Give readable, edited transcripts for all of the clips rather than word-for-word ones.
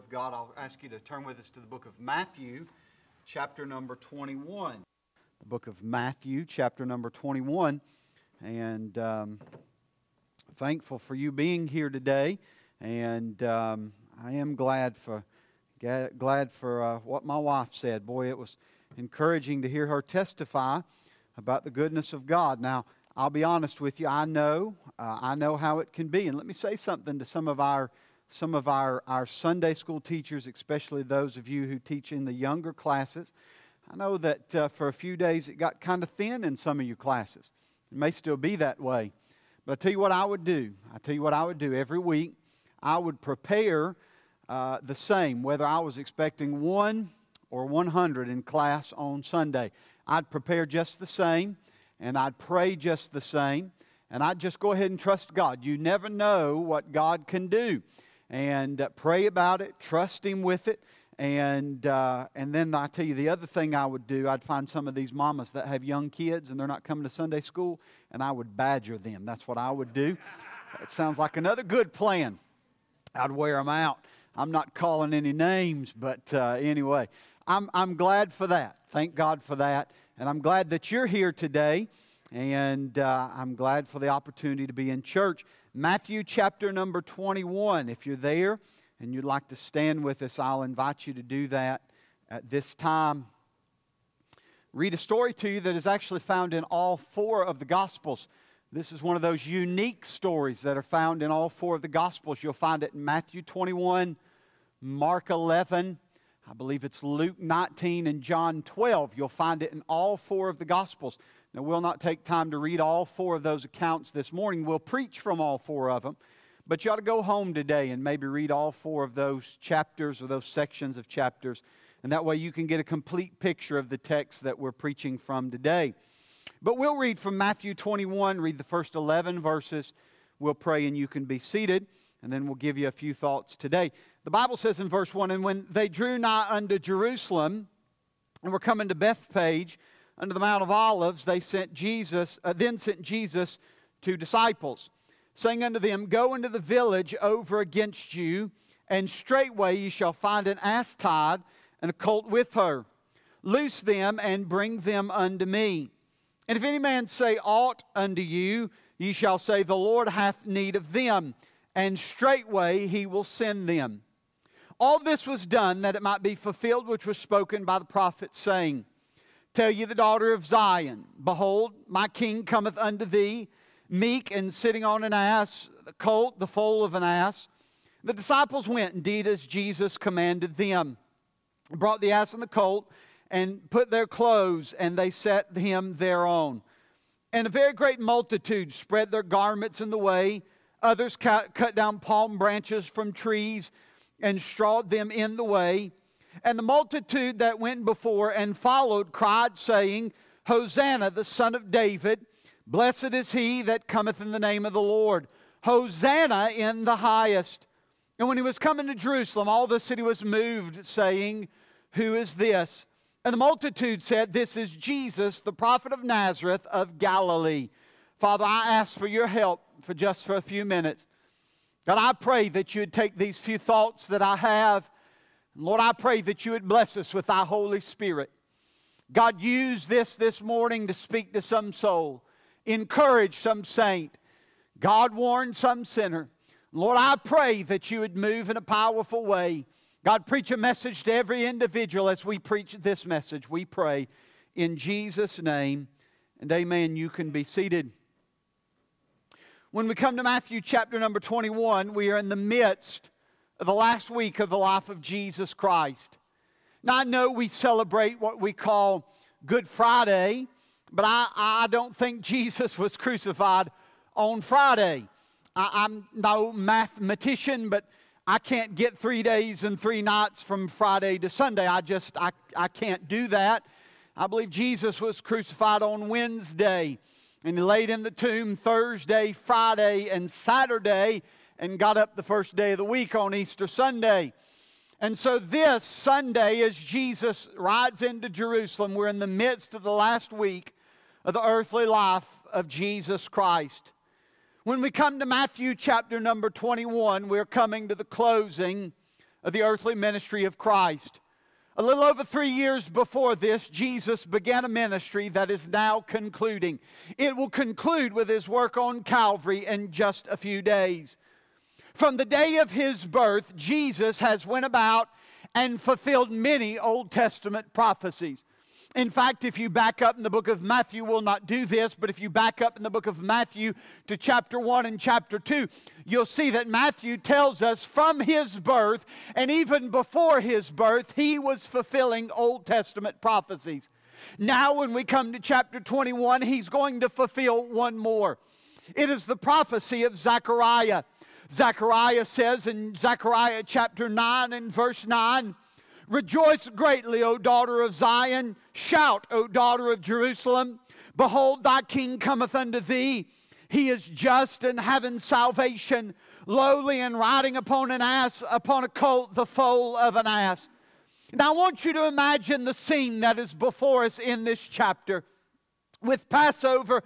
of God, I'll ask you to turn with us to the book of Matthew, chapter number 21. The book of Matthew, chapter number 21. And thankful for you being here today. And I am glad for what my wife said. Boy, it was encouraging to hear her testify about the goodness of God. Now, I'll be honest with you. I know how it can be. And let me say something to some of our Sunday school teachers, especially those of you who teach in the younger classes. I know that for a few days it got kind of thin in some of your classes. It may still be that way. But I tell you what I would do. Every week. I would prepare the same, whether I was expecting 1 or 100 in class on Sunday. I'd prepare just the same, and I'd pray just the same, and I'd just go ahead and trust God. You never know what God can do. And pray about it, trust Him with it, and then I tell you the other thing I would do, I'd find some of these mamas that have young kids and they're not coming to Sunday school, and I would badger them. That's what I would do. It sounds like another good plan. I'd wear them out. I'm not calling any names, but anyway, I'm glad for that. Thank God for that, and I'm glad that you're here today, and I'm glad for the opportunity to be in church. Matthew chapter number 21. If you're there and you'd like to stand with us, I'll invite you to do that at this time. Read a story to you that is actually found in all 4 of the Gospels. This is one of those unique stories that are found in all 4 of the Gospels. You'll find it in Matthew 21, Mark 11, I believe it's Luke 19, and John 12. You'll find it in all 4 of the Gospels. Now, we'll not take time to read all 4 of those accounts this morning. We'll preach from all 4 of them. But you ought to go home today and maybe read all 4 of those chapters or those sections of chapters. And that way you can get a complete picture of the text that we're preaching from today. But we'll read from Matthew 21, read the first 11 verses. We'll pray and you can be seated. And then we'll give you a few thoughts today. The Bible says in verse 1, "And when they drew nigh unto Jerusalem and were coming to Bethphage, under the Mount of Olives, then sent Jesus 2 disciples, saying unto them, Go into the village over against you, and straightway ye shall find an ass tied, and a colt with her. Loose them, and bring them unto me. And if any man say aught unto you, ye shall say, The Lord hath need of them, and straightway He will send them. All this was done that it might be fulfilled which was spoken by the prophet, saying, Tell ye the daughter of Zion, Behold, my king cometh unto thee, meek and sitting on an ass, the colt, the foal of an ass. The disciples went and did as Jesus commanded them, brought the ass and the colt, and put their clothes, and they set him thereon. And a very great multitude spread their garments in the way. Others cut down palm branches from trees, and strawed them in the way. And the multitude that went before and followed cried, saying, Hosanna, the Son of David. Blessed is He that cometh in the name of the Lord. Hosanna in the highest. And when He was coming to Jerusalem, all the city was moved, saying, Who is this? And the multitude said, This is Jesus, the prophet of Nazareth of Galilee. Father, I ask for your help for just a few minutes. God, I pray that you would take these few thoughts that I have. Lord, I pray that you would bless us with thy Holy Spirit. God, use this morning to speak to some soul. Encourage some saint. God, warn some sinner. Lord, I pray that you would move in a powerful way. God, preach a message to every individual as we preach this message. We pray in Jesus' name. And amen. You can be seated. When we come to Matthew chapter number 21, we are in the midst of the last week of the life of Jesus Christ. Now, I know we celebrate what we call Good Friday, but I don't think Jesus was crucified on Friday. I'm no mathematician, but I can't get 3 days and 3 nights from Friday to Sunday. I can't do that. I believe Jesus was crucified on Wednesday, and He laid in the tomb Thursday, Friday, and Saturday, and got up the first day of the week on Easter Sunday. And so this Sunday, as Jesus rides into Jerusalem, we're in the midst of the last week of the earthly life of Jesus Christ. When we come to Matthew chapter number 21, we're coming to the closing of the earthly ministry of Christ. A little over 3 years before this, Jesus began a ministry that is now concluding. It will conclude with His work on Calvary in just a few days. From the day of His birth, Jesus has went about and fulfilled many Old Testament prophecies. In fact, if you back up in the book of Matthew, we'll not do this, but if you back up in the book of Matthew to chapter 1 and chapter 2, you'll see that Matthew tells us from His birth, and even before His birth, He was fulfilling Old Testament prophecies. Now when we come to chapter 21, He's going to fulfill one more. It is the prophecy of Zechariah. Zechariah says in Zechariah chapter 9 and verse 9, "Rejoice greatly, O daughter of Zion. Shout, O daughter of Jerusalem. Behold, thy king cometh unto thee. He is just and having salvation, lowly and riding upon an ass, upon a colt, the foal of an ass." Now I want you to imagine the scene that is before us in this chapter. With Passover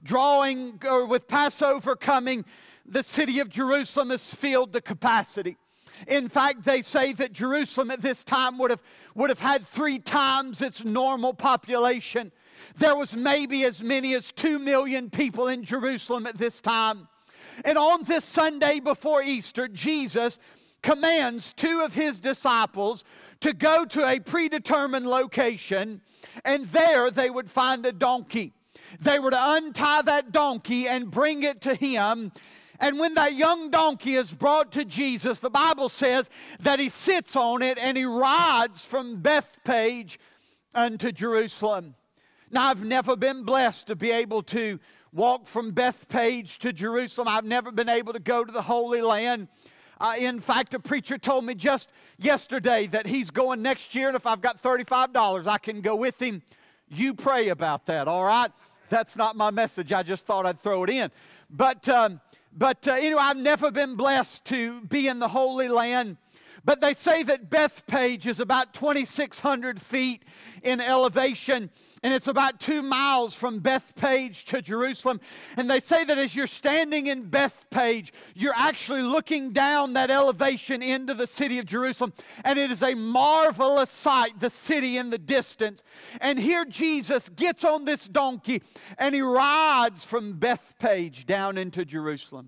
coming, the city of Jerusalem is filled to capacity. In fact, they say that Jerusalem at this time would have had 3 times its normal population. There was maybe as many as 2 million people in Jerusalem at this time. And on this Sunday before Easter, Jesus commands 2 of His disciples to go to a predetermined location, and there they would find a donkey. They were to untie that donkey and bring it to Him. And when that young donkey is brought to Jesus, the Bible says that He sits on it and He rides from Bethpage unto Jerusalem. Now, I've never been blessed to be able to walk from Bethpage to Jerusalem. I've never been able to go to the Holy Land. In fact, a preacher told me just yesterday that he's going next year, and if I've got $35, I can go with him. You pray about that, all right? That's not my message. I just thought I'd throw it in. But anyway, I've never been blessed to be in the Holy Land. But they say that Bethpage is about 2,600 feet in elevation, and it's about 2 miles from Bethpage to Jerusalem. And they say that as you're standing in Bethpage, you're actually looking down that elevation into the city of Jerusalem. And it is a marvelous sight, the city in the distance. And here Jesus gets on this donkey and He rides from Bethpage down into Jerusalem.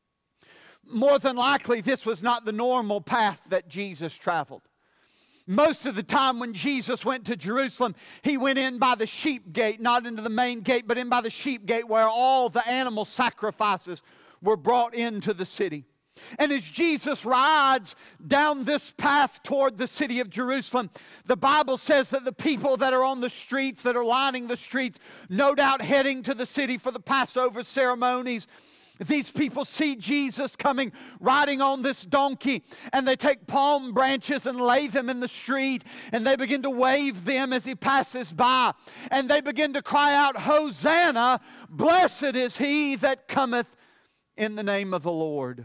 More than likely, this was not the normal path that Jesus traveled. Most of the time when Jesus went to Jerusalem, He went in by the sheep gate, not into the main gate, but in by the sheep gate where all the animal sacrifices were brought into the city. And as Jesus rides down this path toward the city of Jerusalem, the Bible says that the people that are on the streets, that are lining the streets, no doubt heading to the city for the Passover ceremonies, these people see Jesus coming, riding on this donkey, and they take palm branches and lay them in the street, and they begin to wave them as He passes by, and they begin to cry out, "Hosanna, blessed is He that cometh in the name of the Lord."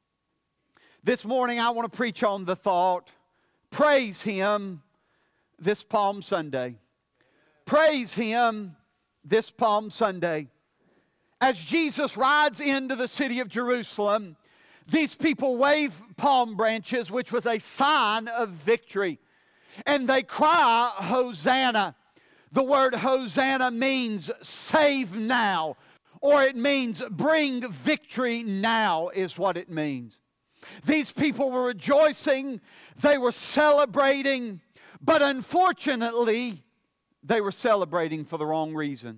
This morning I want to preach on the thought, praise Him this Palm Sunday. Praise Him this Palm Sunday. As Jesus rides into the city of Jerusalem, these people wave palm branches, which was a sign of victory. And they cry, "Hosanna." The word Hosanna means save now, or it means bring victory now is what it means. These people were rejoicing, they were celebrating, but unfortunately, they were celebrating for the wrong reason.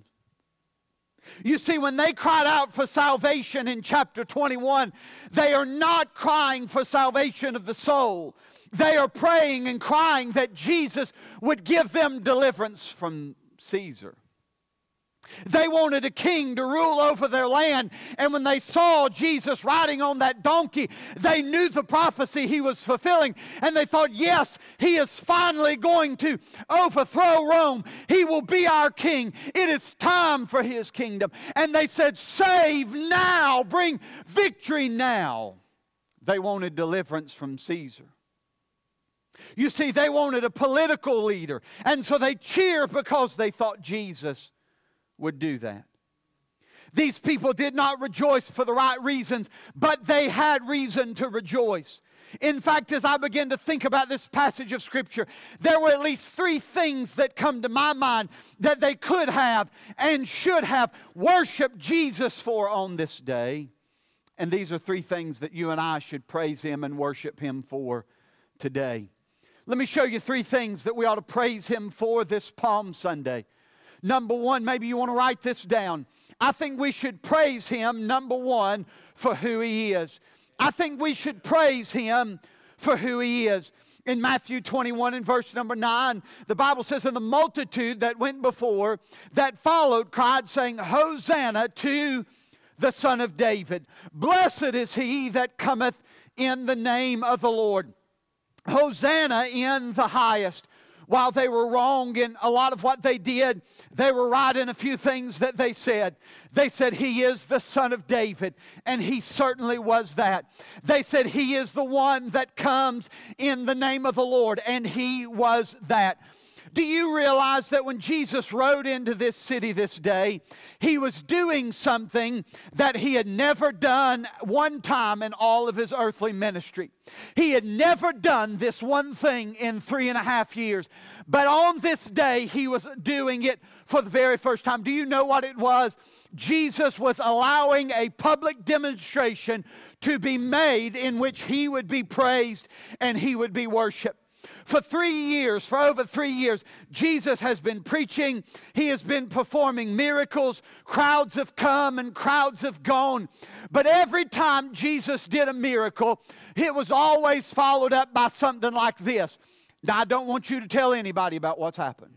You see, when they cried out for salvation in chapter 21, they are not crying for salvation of the soul. They are praying and crying that Jesus would give them deliverance from Caesar. They wanted a king to rule over their land, and when they saw Jesus riding on that donkey, they knew the prophecy He was fulfilling, and they thought, yes, He is finally going to overthrow Rome. He will be our king. It is time for His kingdom. And they said, save now, bring victory now. They wanted deliverance from Caesar. You see, they wanted a political leader, and so they cheered because they thought Jesus would do that. These people did not rejoice for the right reasons, but they had reason to rejoice. In fact, as I begin to think about this passage of Scripture, there were at least three things that come to my mind that they could have and should have worshiped Jesus for on this day. And these are three things that you and I should praise Him and worship Him for today. Let me show you three things that we ought to praise Him for this Palm Sunday. Number one, maybe you want to write this down. I think we should praise Him, number one, for who He is. I think we should praise Him for who He is. In Matthew 21 and verse number 9, the Bible says, "And the multitude that went before, that followed, cried, saying, Hosanna to the Son of David. Blessed is He that cometh in the name of the Lord. Hosanna in the highest." While they were wrong in a lot of what they did, they were right in a few things that they said. They said He is the Son of David, and He certainly was that. They said He is the one that comes in the name of the Lord, and He was that. Do you realize that when Jesus rode into this city this day, He was doing something that He had never done one time in all of His earthly ministry? He had never done this one thing in 3.5 years. But on this day, He was doing it for the very first time. Do you know what it was? Jesus was allowing a public demonstration to be made in which He would be praised and He would be worshiped. For over 3 years, Jesus has been preaching. He has been performing miracles. Crowds have come and crowds have gone. But every time Jesus did a miracle, it was always followed up by something like this. Now, I don't want you to tell anybody about what's happened.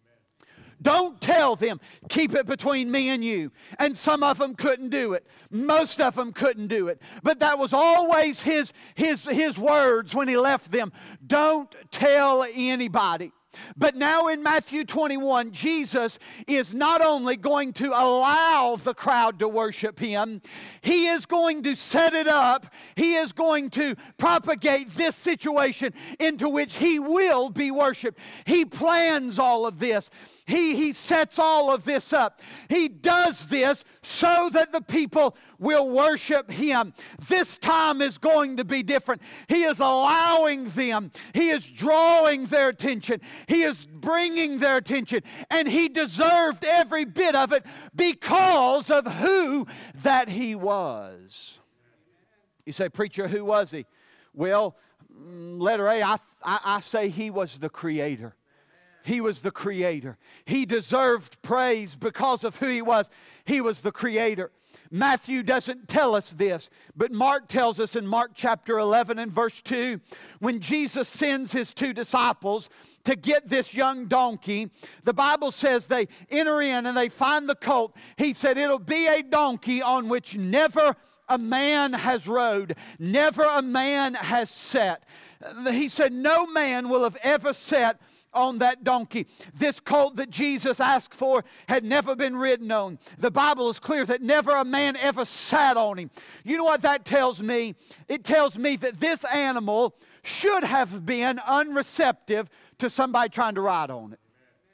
Don't tell them. Keep it between me and you. And some of them couldn't do it. Most of them couldn't do it. But that was always his words when He left them. Don't tell anybody. But now in Matthew 21, Jesus is not only going to allow the crowd to worship Him, He is going to set it up. He is going to propagate this situation into which He will be worshiped. He plans all of this. He sets all of this up. He does this so that the people will worship Him. This time is going to be different. He is allowing them. He is drawing their attention. He is bringing their attention. And He deserved every bit of it because of who that He was. You say, "Preacher, who was He?" Well, letter A, I say He was the Creator. He was the Creator. He deserved praise because of who He was. He was the Creator. Matthew doesn't tell us this, but Mark tells us in Mark chapter 11 and verse 2, when Jesus sends His 2 disciples to get this young donkey, the Bible says they enter in and they find the colt. He said, "It'll be a donkey on which never a man has rode, never a man has sat." He said, "No man will have ever sat on that donkey." This colt that Jesus asked for had never been ridden on. The Bible is clear that never a man ever sat on him. You know what that tells me? It tells me that this animal should have been unreceptive to somebody trying to ride on it.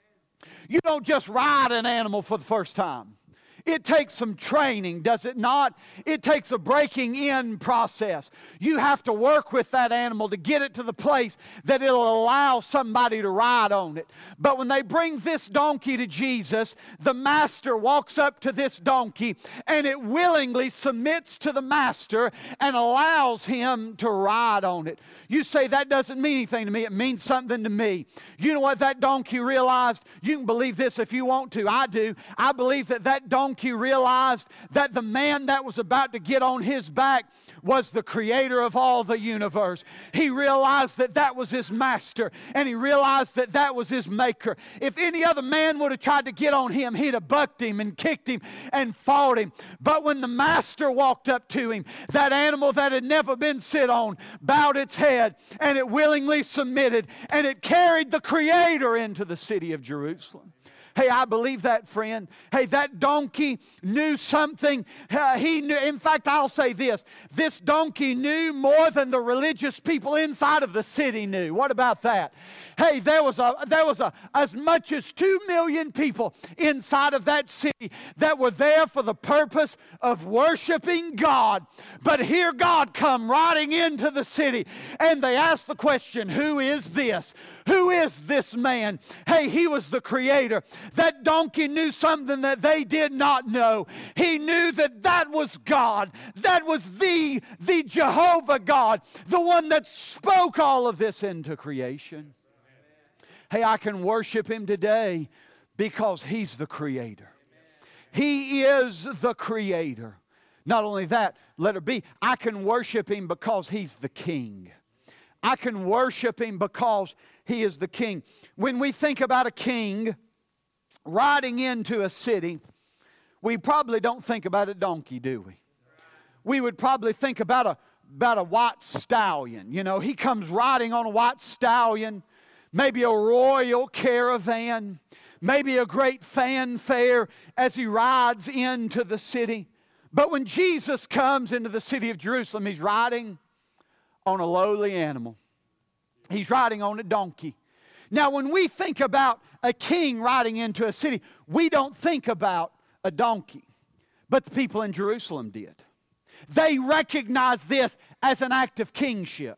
You don't just ride an animal for the first time. It takes some training, does it not? It takes a breaking in process. You have to work with that animal to get it to the place that it'll allow somebody to ride on it. But when they bring this donkey to Jesus, the master walks up to this donkey and it willingly submits to the master and allows him to ride on it. You say, "That doesn't mean anything to me." It means something to me. You know what that donkey realized? You can believe this if you want to. I do. I believe that donkey realized that the man that was about to get on his back was the Creator of all the universe. He realized that that was his master, and he realized that that was his maker. If any other man would have tried to get on him, he'd have bucked him and kicked him and fought him. But when the master walked up to him, that animal that had never been sit on bowed its head, and it willingly submitted, and it carried the Creator into the city of Jerusalem. Hey, I believe that, friend. Hey, that donkey knew something. He knew. In fact, I'll say this. This donkey knew more than the religious people inside of the city knew. What about that? Hey, there was as much as 2 million people inside of that city that were there for the purpose of worshiping God. But here God come riding into the city, and they asked the question, who is this? Who is this man? Hey, he was the Creator. That donkey knew something that they did not know. He knew that that was God. That was the Jehovah God, the one that spoke all of this into creation. Hey, I can worship Him today because He's the Creator. He is the Creator. Not only that, let it be, I can worship Him because He's the King. I can worship Him because He is the King. When we think about a king riding into a city, we probably don't think about a donkey, do we? We would probably think about a white stallion. You know, he comes riding on a white stallion, maybe a royal caravan, maybe a great fanfare as He rides into the city. But when Jesus comes into the city of Jerusalem, He's riding on a lowly animal. He's riding on a donkey. Now, when we think about a king riding into a city, we don't think about a donkey. But the people in Jerusalem did. They recognized this as an act of kingship.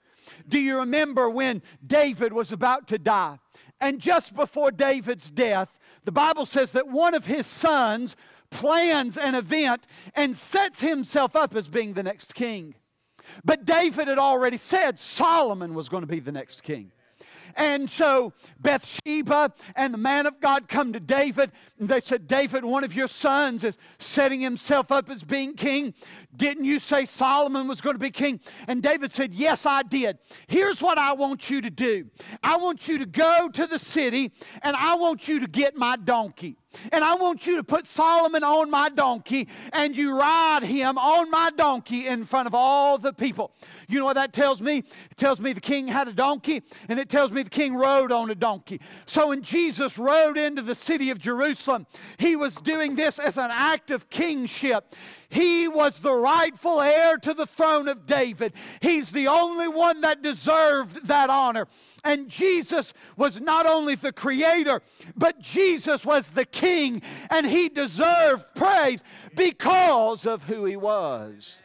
Do you remember when David was about to die? And just before David's death, the Bible says that one of his sons plans an event and sets himself up as being the next king. But David had already said Solomon was going to be the next king. And so Bathsheba and the man of God come to David. And they said, David, one of your sons is setting himself up as being king. Didn't you say Solomon was going to be king? And David said, yes, I did. Here's what I want you to do. I want you to go to the city and I want you to get my donkey. And I want you to put Solomon on my donkey and you ride him on my donkey in front of all the people. You know what that tells me? It tells me the king had a donkey, and it tells me the king rode on a donkey. So when Jesus rode into the city of Jerusalem, He was doing this as an act of kingship. He was the rightful heir to the throne of David. He's the only one that deserved that honor. And Jesus was not only the Creator, but Jesus was the King, and He deserved praise because of who He was.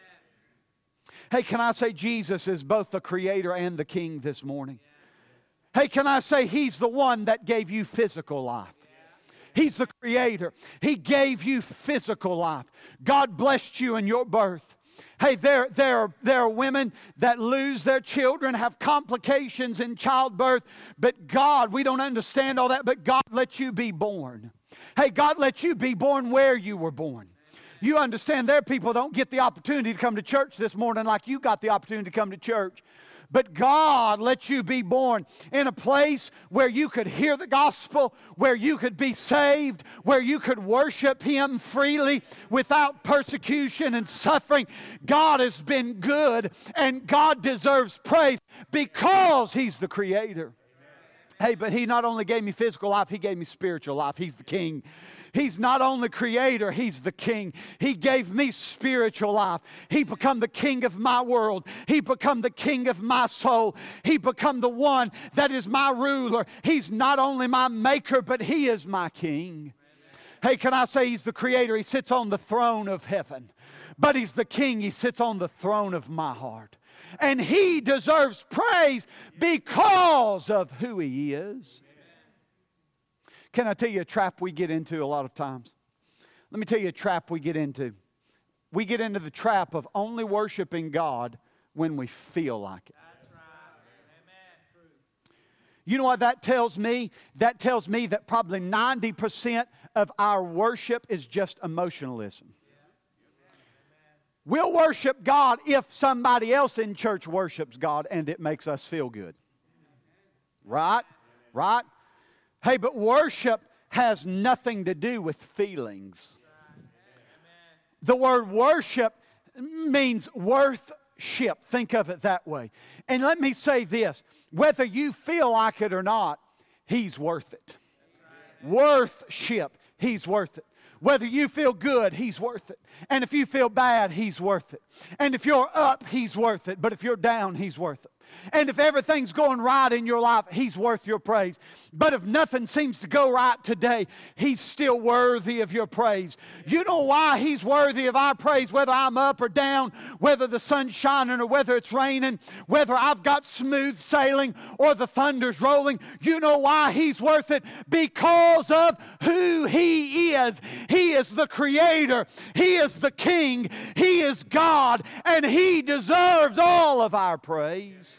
Hey, can I say Jesus is both the Creator and the King this morning? Hey, can I say He's the one that gave you physical life? He's the Creator. He gave you physical life. God blessed you in your birth. Hey, there are women that lose their children, have complications in childbirth, but God, we don't understand all that, but God let you be born. Hey, God let you be born where you were born. You understand there are people don't get the opportunity to come to church this morning like you got the opportunity to come to church. But God let you be born in a place where you could hear the gospel, where you could be saved, where you could worship Him freely without persecution and suffering. God has been good, and God deserves praise because He's the Creator. Hey, but He not only gave me physical life, He gave me spiritual life. He's the King. He's not only Creator, He's the King. He gave me spiritual life. He become the King of my world. He become the King of my soul. He become the one that is my ruler. He's not only my maker, but He is my King. Hey, can I say He's the Creator? He sits on the throne of heaven. But He's the King. He sits on the throne of my heart. And He deserves praise because of who He is. Can I tell you a trap we get into a lot of times? Let me tell you a trap we get into. We get into the trap of only worshiping God when we feel like it. That's right. Amen. You know what that tells me? That tells me that probably 90% of our worship is just emotionalism. We'll worship God if somebody else in church worships God and it makes us feel good. Right? Right? Hey, but worship has nothing to do with feelings. The word worship means worth-ship. Think of it that way. And let me say this. Whether you feel like it or not, He's worth it. Worth-ship. He's worth it. Whether you feel good, He's worth it. And if you feel bad, He's worth it. And if you're up, He's worth it. But if you're down, He's worth it. And if everything's going right in your life, He's worth your praise. But if nothing seems to go right today, He's still worthy of your praise. You know why He's worthy of our praise, whether I'm up or down, whether the sun's shining or whether it's raining, whether I've got smooth sailing or the thunder's rolling. You know why He's worth it? Because of who He is. He is the Creator. He is the King. He is God. And He deserves all of our praise.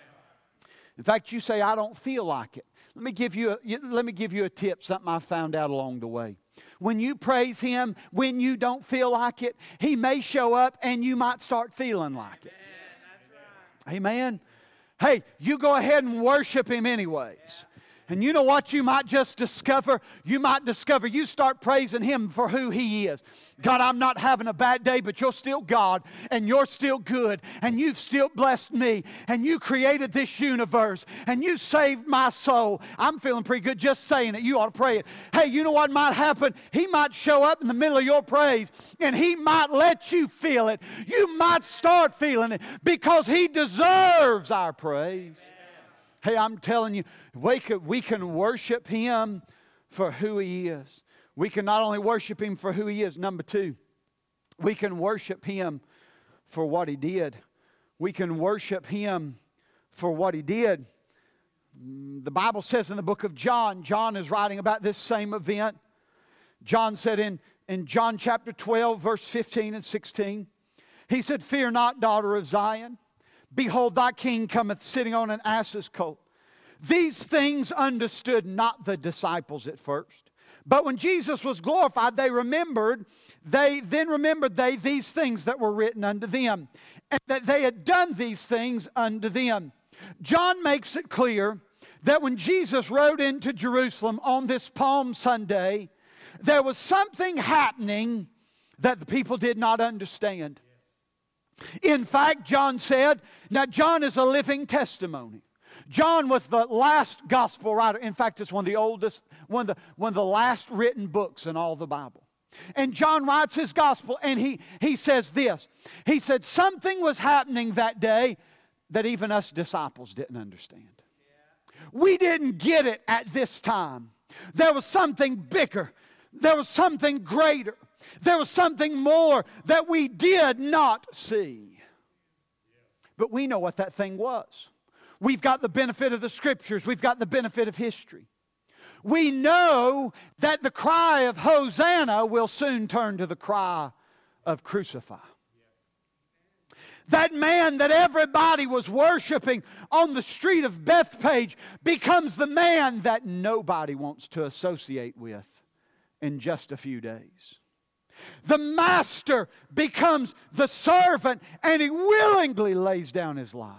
In fact, you say, I don't feel like it. Let me give you a tip, something I found out along the way. When you praise Him, when you don't feel like it, He may show up and you might start feeling like it. Amen. Hey, you go ahead and worship Him anyways. And you know what you might just discover? You might discover you start praising Him for who He is. God, I'm not having a bad day, but You're still God, and You're still good, and You've still blessed me, and You created this universe, and You saved my soul. I'm feeling pretty good just saying it. You ought to pray it. Hey, you know what might happen? He might show up in the middle of your praise, and He might let you feel it. You might start feeling it because He deserves our praise. Hey, I'm telling you, we can worship Him for who He is. We can not only worship Him for who He is, number two, we can worship Him for what He did. We can worship Him for what He did. The Bible says in the book of John, John is writing about this same event. John said in John chapter 12, verse 15 and 16, he said, "Fear not, daughter of Zion. Behold, thy king cometh sitting on an ass's colt." These things understood not the disciples at first. But when Jesus was glorified, they remembered these things that were written unto them, and that they had done these things unto them. John makes it clear that when Jesus rode into Jerusalem on this Palm Sunday, there was something happening that the people did not understand. In fact, John said, now John is a living testimony. John was the last gospel writer. In fact, it's one of the oldest, one of the last written books in all the Bible. And John writes his gospel, and he says this. He said, something was happening that day that even us disciples didn't understand. We didn't get it at this time. There was something bigger. There was something greater. There was something more that we did not see. But we know what that thing was. We've got the benefit of the Scriptures. We've got the benefit of history. We know that the cry of Hosanna will soon turn to the cry of crucify. That man that everybody was worshiping on the street of Bethpage becomes the man that nobody wants to associate with in just a few days. The master becomes the servant, and he willingly lays down his life.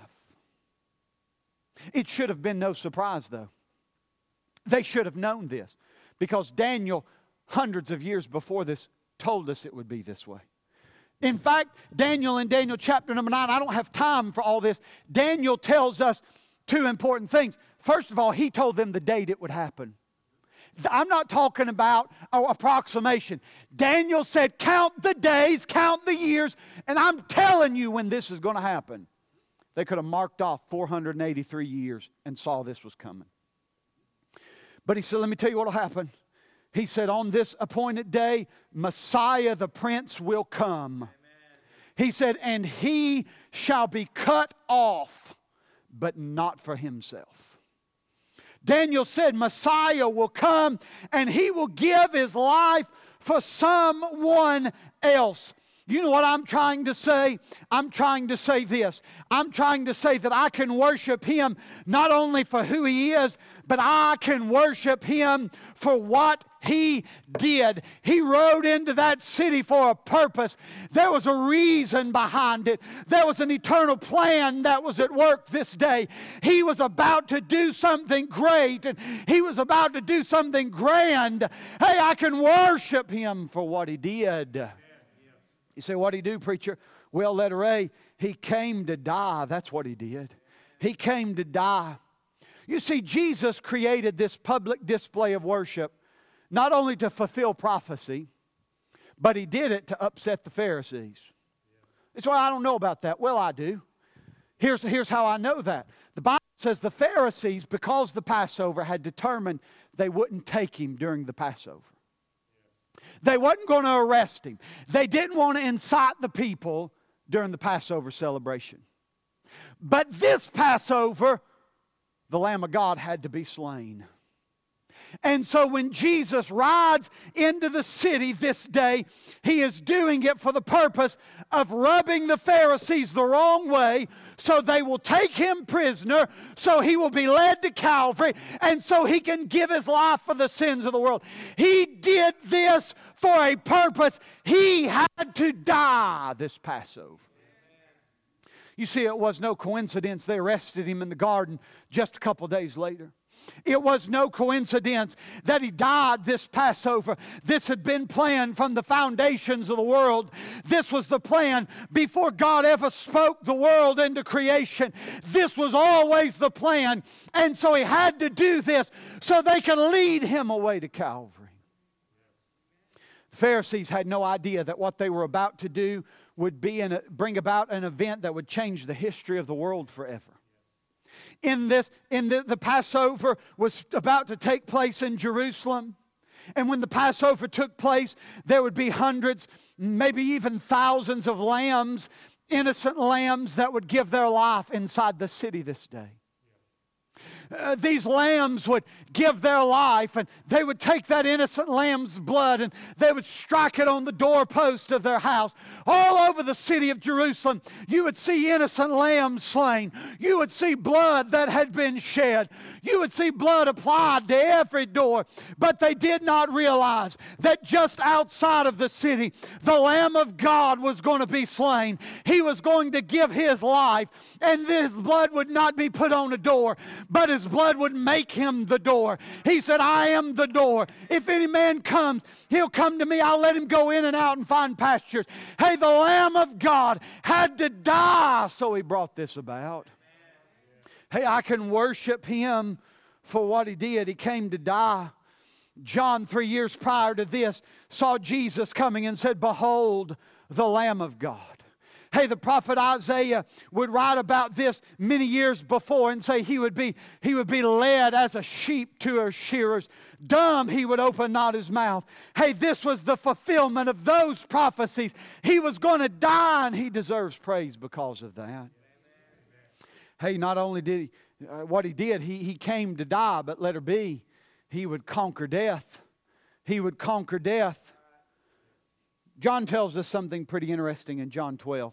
It should have been no surprise, though. They should have known this, because Daniel, hundreds of years before this, told us it would be this way. In fact, Daniel in Daniel chapter number 9, I don't have time for all this. Daniel tells us two important things. First of all, he told them the date it would happen. I'm not talking about an approximation. Daniel said, count the days, count the years, and I'm telling you when this is going to happen. They could have marked off 483 years and saw this was coming. But he said, let me tell you what will happen. He said, on this appointed day, Messiah the Prince will come. Amen. He said, and he shall be cut off, but not for himself. Daniel said, Messiah will come and he will give his life for someone else. You know what I'm trying to say? I'm trying to say this. I'm trying to say that I can worship Him not only for who He is, but I can worship Him for what He did. He rode into that city for a purpose. There was a reason behind it. There was an eternal plan that was at work this day. He was about to do something great, and He was about to do something grand. Hey, I can worship Him for what He did. You say, what did He do, preacher? Well, letter A, He came to die. That's what He did. He came to die. You see, Jesus created this public display of worship not only to fulfill prophecy, but He did it to upset the Pharisees. That's why I don't know about that. Well, I do. Here's how I know that. The Bible says the Pharisees, because the Passover, had determined they wouldn't take him during the Passover. They wasn't going to arrest him. They didn't want to incite the people during the Passover celebration. But this Passover, the Lamb of God had to be slain. And so when Jesus rides into the city this day, He is doing it for the purpose of rubbing the Pharisees the wrong way, so they will take Him prisoner, so He will be led to Calvary, and so He can give His life for the sins of the world. He did this for a purpose. He had to die this Passover. You see, it was no coincidence they arrested Him in the garden just a couple days later. It was no coincidence that He died this Passover. This had been planned from the foundations of the world. This was the plan before God ever spoke the world into creation. This was always the plan. And so He had to do this so they could lead Him away to Calvary. The Pharisees had no idea that what they were about to do would bring about an event that would change the history of the world forever. The Passover was about to take place in Jerusalem. And when the Passover took place, there would be hundreds, maybe even thousands of lambs, innocent lambs that would give their life inside the city this day. These lambs would give their life, and they would take that innocent lamb's blood and they would strike it on the doorpost of their house. All over the city of Jerusalem, you would see innocent lambs slain. You would see blood that had been shed. You would see blood applied to every door. But they did not realize that just outside of the city, the Lamb of God was going to be slain. He was going to give His life, and this blood would not be put on a door, but His blood would make Him the door. He said, I am the door. If any man comes, he'll come to me. I'll let him go in and out and find pastures. Hey, the Lamb of God had to die, so He brought this about. Hey, I can worship Him for what He did. He came to die. John, 3 years prior to this, saw Jesus coming and said, behold, the Lamb of God. Hey, the prophet Isaiah would write about this many years before and say he would be led as a sheep to her shearers. Dumb, He would open not His mouth. Hey, this was the fulfillment of those prophecies. He was going to die, and He deserves praise because of that. Hey, not only did what He did, he came to die, but let her be, He would conquer death. He would conquer death. John tells us something pretty interesting in John 12.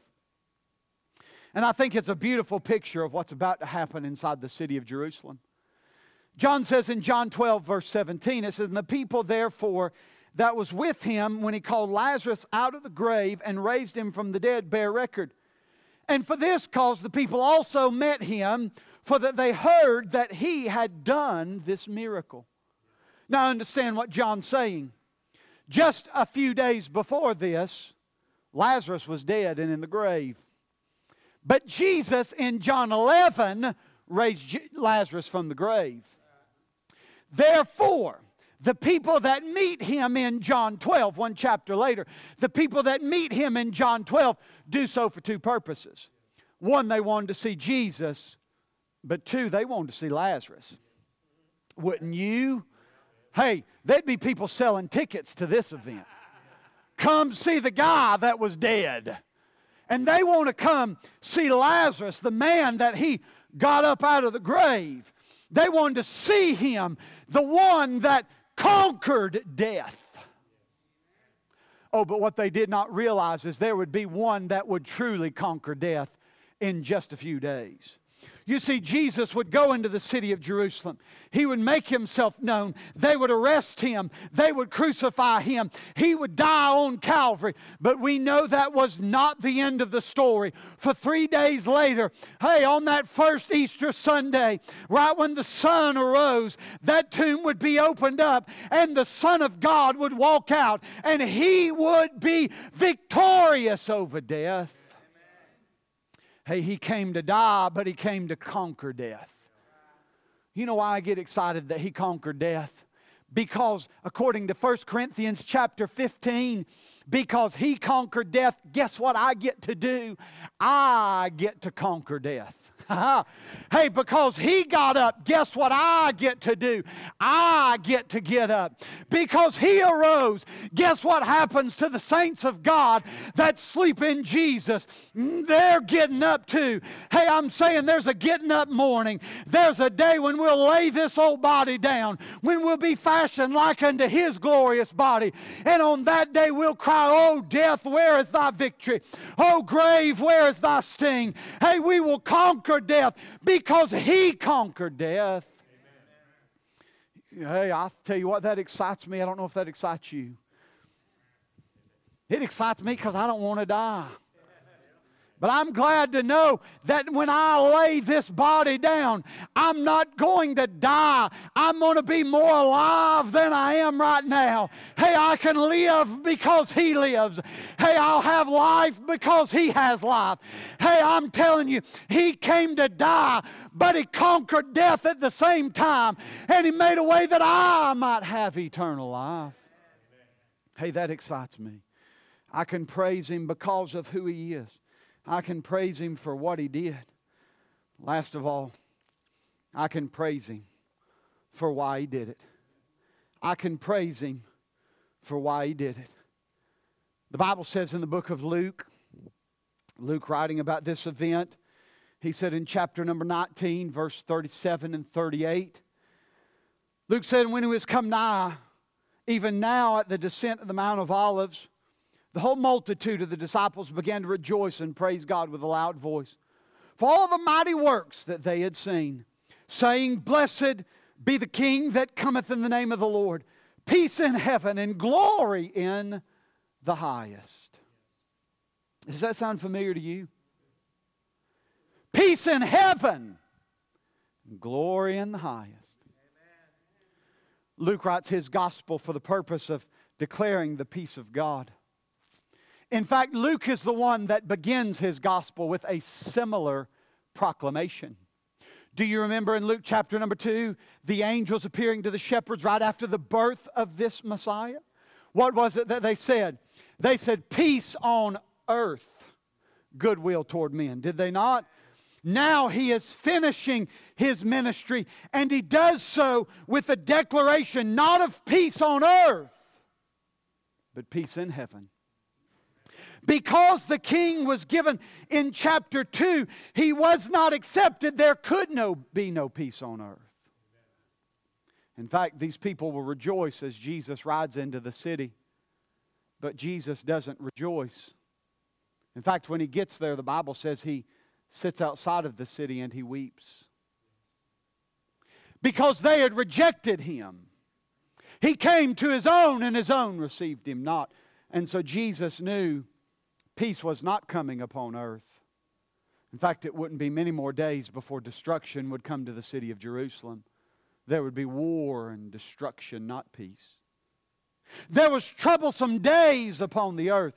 And I think it's a beautiful picture of what's about to happen inside the city of Jerusalem. John says in John 12, verse 17, it says, and the people therefore that was with Him when He called Lazarus out of the grave and raised him from the dead bear record. And for this cause the people also met Him, for that they heard that He had done this miracle. Now understand what John's saying. Just a few days before this, Lazarus was dead and in the grave. But Jesus in John 11 raised Lazarus from the grave. Therefore, the people that meet Him in John 12, one chapter later, the people that meet Him in John 12 do so for two purposes. One, they wanted to see Jesus, but two, they wanted to see Lazarus. Wouldn't you? Hey, there'd be people selling tickets to this event. Come see the guy that was dead. And they want to come see Lazarus, the man that He got up out of the grave. They wanted to see Him, the one that conquered death. Oh, but what they did not realize is there would be one that would truly conquer death in just a few days. You see, Jesus would go into the city of Jerusalem. He would make Himself known. They would arrest Him. They would crucify Him. He would die on Calvary. But we know that was not the end of the story. For 3 days later, hey, on that first Easter Sunday, right when the sun arose, that tomb would be opened up and the Son of God would walk out and He would be victorious over death. Hey, He came to die, but He came to conquer death. You know why I get excited that He conquered death? Because according to 1 Corinthians chapter 15, because He conquered death, guess what I get to do? I get to conquer death. Hey, because He got up, guess what I get to do? I get to get up. Because He arose, guess what happens to the saints of God that sleep in Jesus? They're getting up too. Hey, I'm saying there's a getting up morning. There's a day when we'll lay this old body down, when we'll be fashioned like unto His glorious body. And on that day we'll cry, oh death, where is thy victory? Oh grave, where is thy sting? Hey, we will conquer death because He conquered death. Amen. Hey, I'll tell you what, that excites me. I don't know if that excites you. It excites me because I don't want to die. But I'm glad to know that when I lay this body down, I'm not going to die. I'm going to be more alive than I am right now. Hey, I can live because He lives. Hey, I'll have life because He has life. Hey, I'm telling you, He came to die, but He conquered death at the same time. And He made a way that I might have eternal life. Hey, that excites me. I can praise Him because of who He is. I can praise Him for what He did. Last of all, I can praise Him for why He did it. I can praise Him for why He did it. The Bible says in the book of Luke writing about this event, he said in chapter number 19, verse 37 and 38, Luke said, when He was come nigh, even now at the descent of the Mount of Olives, the whole multitude of the disciples began to rejoice and praise God with a loud voice for all the mighty works that they had seen, saying, blessed be the King that cometh in the name of the Lord, peace in heaven and glory in the highest. Does that sound familiar to you? Peace in heaven and glory in the highest. Luke writes his gospel for the purpose of declaring the peace of God. In fact, Luke is the one that begins his gospel with a similar proclamation. Do you remember in Luke chapter number 2, the angels appearing to the shepherds right after the birth of this Messiah? What was it that they said? They said, peace on earth, goodwill toward men. Did they not? Now He is finishing His ministry, and He does so with a declaration not of peace on earth, but peace in heaven. Because the King was given in chapter 2, He was not accepted. There could be no peace on earth. In fact, these people will rejoice as Jesus rides into the city. But Jesus doesn't rejoice. In fact, when He gets there, the Bible says He sits outside of the city and He weeps. Because they had rejected Him. He came to His own and His own received Him not. And so Jesus knew peace was not coming upon earth. In fact, it wouldn't be many more days before destruction would come to the city of Jerusalem. There would be war and destruction, not peace. There was troublesome days upon the earth.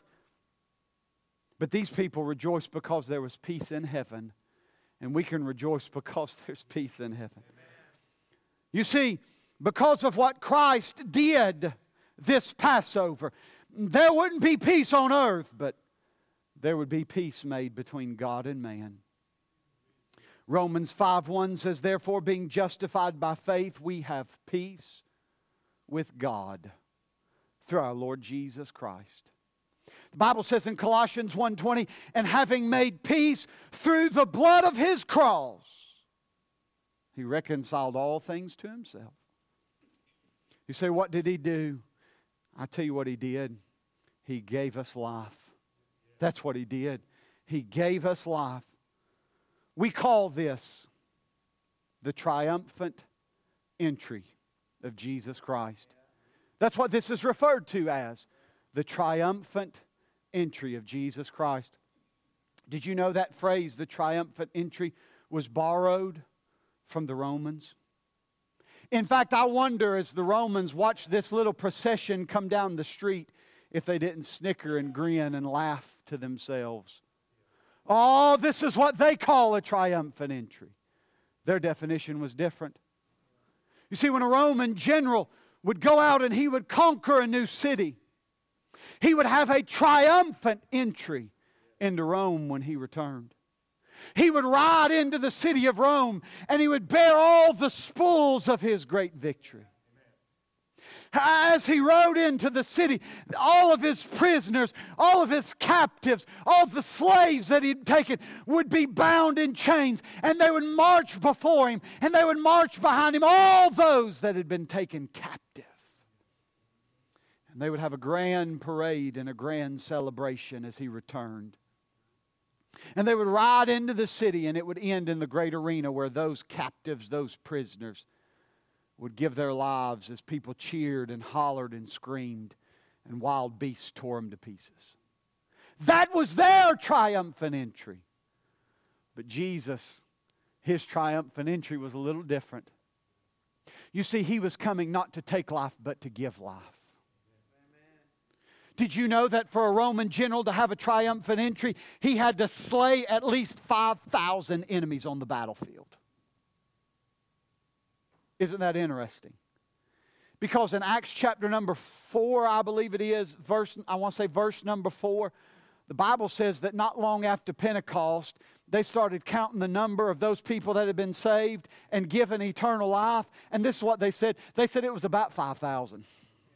But these people rejoiced because there was peace in heaven. And we can rejoice because there's peace in heaven. You see, because of what Christ did this Passover, there wouldn't be peace on earth, but there would be peace made between God and man. Romans 5:1 says, therefore, being justified by faith, we have peace with God through our Lord Jesus Christ. The Bible says in Colossians 1:20, and having made peace through the blood of His cross, He reconciled all things to Himself. You say, what did He do? I tell you what He did. He gave us life. That's what He did. He gave us life. We call this the triumphant entry of Jesus Christ. That's what this is referred to as, the triumphant entry of Jesus Christ. Did you know that phrase, the triumphant entry, was borrowed from the Romans? In fact, I wonder as the Romans watched this little procession come down the street if they didn't snicker and grin and laugh to themselves. Oh, this is what they call a triumphant entry. Their definition was different. You see, when a Roman general would go out and he would conquer a new city, He would have a triumphant entry into Rome when He returned. He would ride into the city of Rome and He would bear all the spoils of His great victory. As He rode into the city, all of His prisoners, all of His captives, all the slaves that He'd taken would be bound in chains, and they would march before Him, and they would march behind Him, all those that had been taken captive. And they would have a grand parade and a grand celebration as He returned. And they would ride into the city, and it would end in the great arena where those captives, those prisoners, would give their lives as people cheered and hollered and screamed, and wild beasts tore them to pieces. That was their triumphant entry. But Jesus, His triumphant entry was a little different. You see, He was coming not to take life, but to give life. Did you know that for a Roman general to have a triumphant entry, he had to slay at least 5,000 enemies on the battlefield? Isn't that interesting? Because in Acts chapter number 4, I believe it is, verse number 4, the Bible says that not long after Pentecost, they started counting the number of those people that had been saved and given eternal life. And this is what they said. They said it was about 5,000.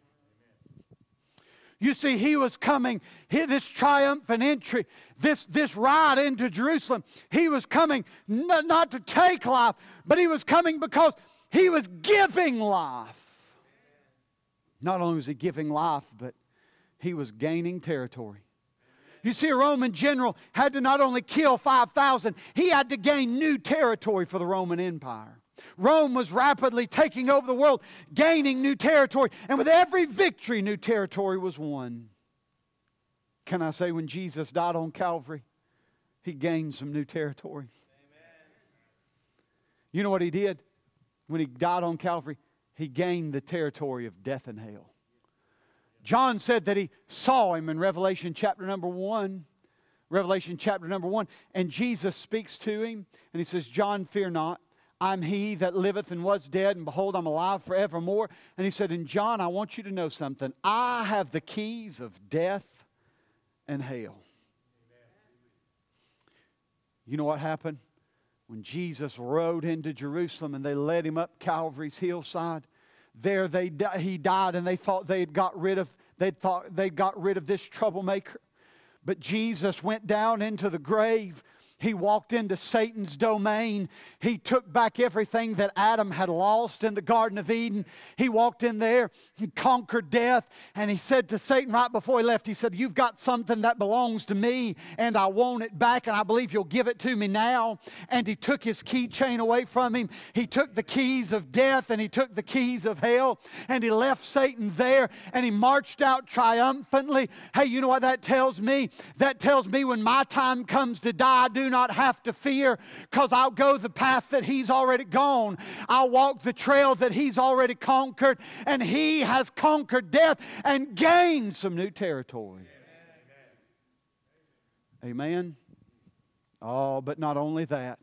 You see, He was coming, this triumphant entry, this ride into Jerusalem. He was coming not to take life, but He was coming because He was giving life. Not only was He giving life, but He was gaining territory. You see, a Roman general had to not only kill 5,000, he had to gain new territory for the Roman Empire. Rome was rapidly taking over the world, gaining new territory. And with every victory, new territory was won. Can I say, when Jesus died on Calvary, He gained some new territory. Amen. You know what He did? When He died on Calvary, He gained the territory of death and hell. John said that he saw Him in Revelation chapter number 1. Revelation chapter number 1. And Jesus speaks to him and He says, John, fear not. I'm He that liveth and was dead, and behold, I'm alive forevermore. And He said, and John, I want you to know something. I have the keys of death and hell. Amen. You know what happened? When Jesus rode into Jerusalem and they led Him up Calvary's hillside, there He died, and they thought they'd got rid of this troublemaker. But Jesus went down into the grave. He walked into Satan's domain. He took back everything that Adam had lost in the Garden of Eden. He walked in there. He conquered death. And He said to Satan right before He left, He said, you've got something that belongs to me, and I want it back, and I believe you'll give it to me now. And He took His keychain away from him. He took the keys of death, and He took the keys of hell, and He left Satan there, and He marched out triumphantly. Hey, you know what that tells me? That tells me when my time comes to die, I do not have to fear, because I'll go the path that He's already gone. I'll walk the trail that He's already conquered, and He has conquered death and gained some new territory. Amen. Oh, but not only that.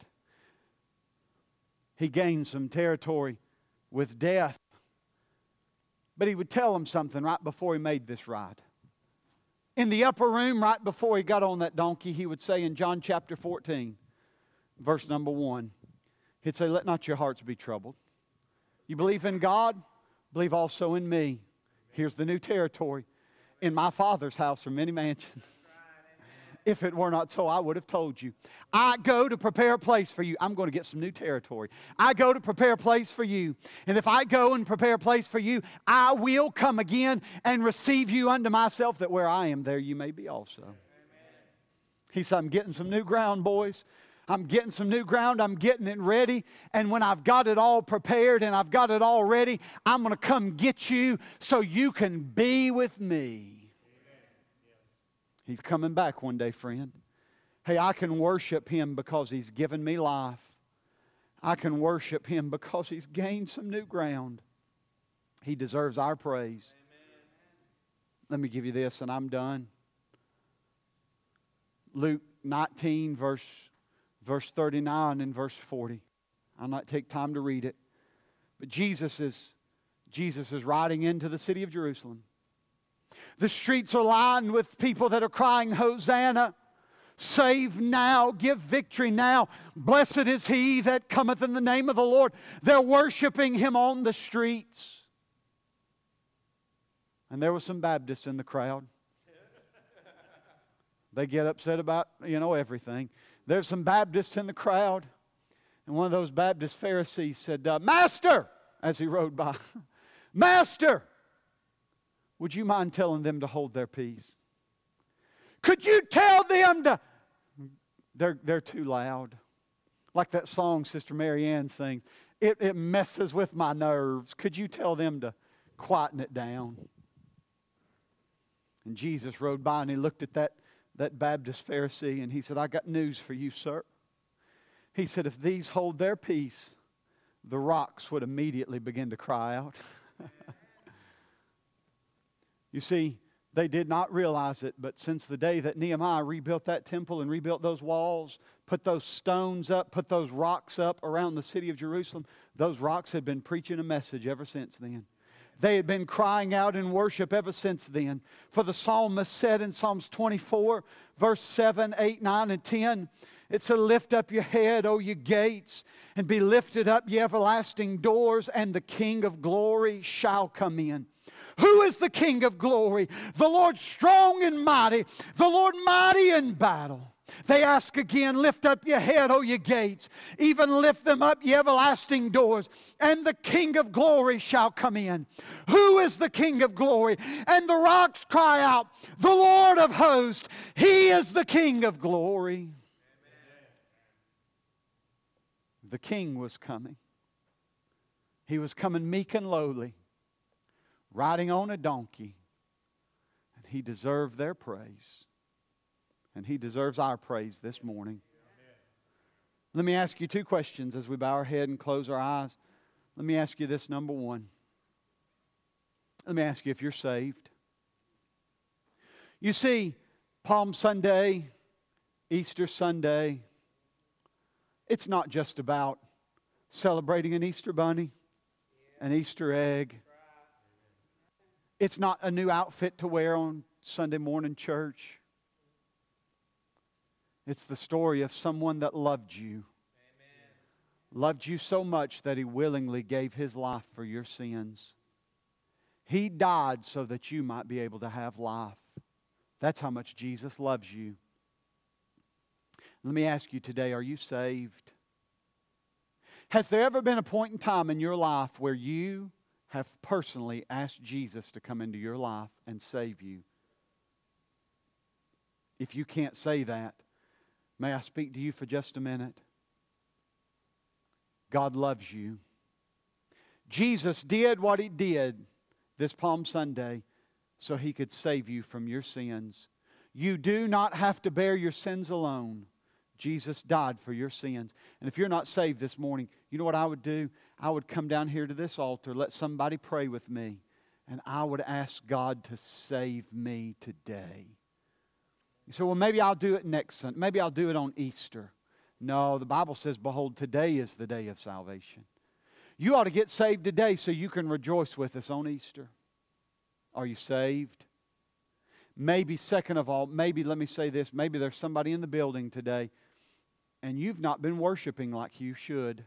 He gained some territory with death. But He would tell them something right before He made this ride. In the upper room, right before He got on that donkey, He would say in John chapter 14, verse number 1, He'd say, let not your hearts be troubled. You believe in God? Believe also in me. Here's the new territory. In my Father's house are many mansions. If it were not so, I would have told you. I go to prepare a place for you. I'm going to get some new territory. I go to prepare a place for you. And if I go and prepare a place for you, I will come again and receive you unto myself, that where I am, there you may be also. Amen. He said, I'm getting some new ground, boys. I'm getting some new ground. I'm getting it ready. And when I've got it all prepared and I've got it all ready, I'm going to come get you so you can be with me. He's coming back one day, friend. Hey, I can worship Him because He's given me life. I can worship Him because He's gained some new ground. He deserves our praise. Amen. Let me give you this and I'm done. Luke 19, verse 39 and verse 40. I'll not take time to read it. But Jesus is riding into the city of Jerusalem. The streets are lined with people that are crying, Hosanna. Save now, give victory now. Blessed is he that cometh in the name of the Lord. They're worshiping Him on the streets. And there were some Baptists in the crowd. They get upset about, everything. There's some Baptists in the crowd. And one of those Baptist Pharisees said, Master, as he rode by, Master, would you mind telling them to hold their peace? Could you tell them to... They're too loud. Like that song Sister Mary Ann sings. It messes with my nerves. Could you tell them to quieten it down? And Jesus rode by and He looked at that Baptist Pharisee and He said, I got news for you, sir. He said, if these hold their peace, the rocks would immediately begin to cry out. You see, they did not realize it, but since the day that Nehemiah rebuilt that temple and rebuilt those walls, put those stones up, put those rocks up around the city of Jerusalem, those rocks had been preaching a message ever since then. They had been crying out in worship ever since then. For the psalmist said in Psalms 24, verse 7, 8, 9, and 10, it said, lift up your head, O ye gates, and be lifted up, ye everlasting doors, and the King of glory shall come in. Who is the King of glory? The Lord strong and mighty, the Lord mighty in battle. They ask again, lift up your head, O ye gates, even lift them up, ye everlasting doors, and the King of glory shall come in. Who is the King of glory? And the rocks cry out, the Lord of hosts, He is the King of glory. Amen. The King was coming. He was coming meek and lowly, riding on a donkey, and He deserved their praise. And He deserves our praise this morning. Amen. Let me ask you two questions as we bow our head and close our eyes. Let me ask you this, number one. Let me ask you if you're saved. You see, Palm Sunday, Easter Sunday, it's not just about celebrating an Easter bunny, an Easter egg. It's not a new outfit to wear on Sunday morning church. It's the story of someone that loved you. Amen. Loved you so much that He willingly gave His life for your sins. He died so that you might be able to have life. That's how much Jesus loves you. Let me ask you today, are you saved? Has there ever been a point in time in your life where you have personally asked Jesus to come into your life and save you? If you can't say that, may I speak to you for just a minute? God loves you. Jesus did what He did this Palm Sunday so He could save you from your sins. You do not have to bear your sins alone. Jesus died for your sins. And if you're not saved this morning, you know what I would do? I would come down here to this altar, let somebody pray with me, and I would ask God to save me today. You say, well, maybe I'll do it next Sunday. Maybe I'll do it on Easter. No, the Bible says, behold, today is the day of salvation. You ought to get saved today so you can rejoice with us on Easter. Are you saved? Maybe, second of all, maybe, let me say this, maybe there's somebody in the building today and you've not been worshiping like you should.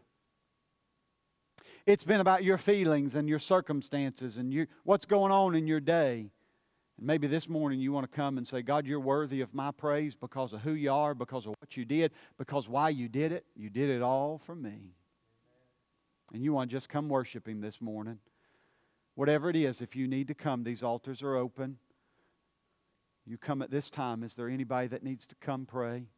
It's been about your feelings and your circumstances and what's going on in your day. And maybe this morning you want to come and say, God, you're worthy of my praise because of who you are, because of what you did, because why you did it all for me. And you want to just come worship Him this morning. Whatever it is, if you need to come, these altars are open. You come at this time. Is there anybody that needs to come pray?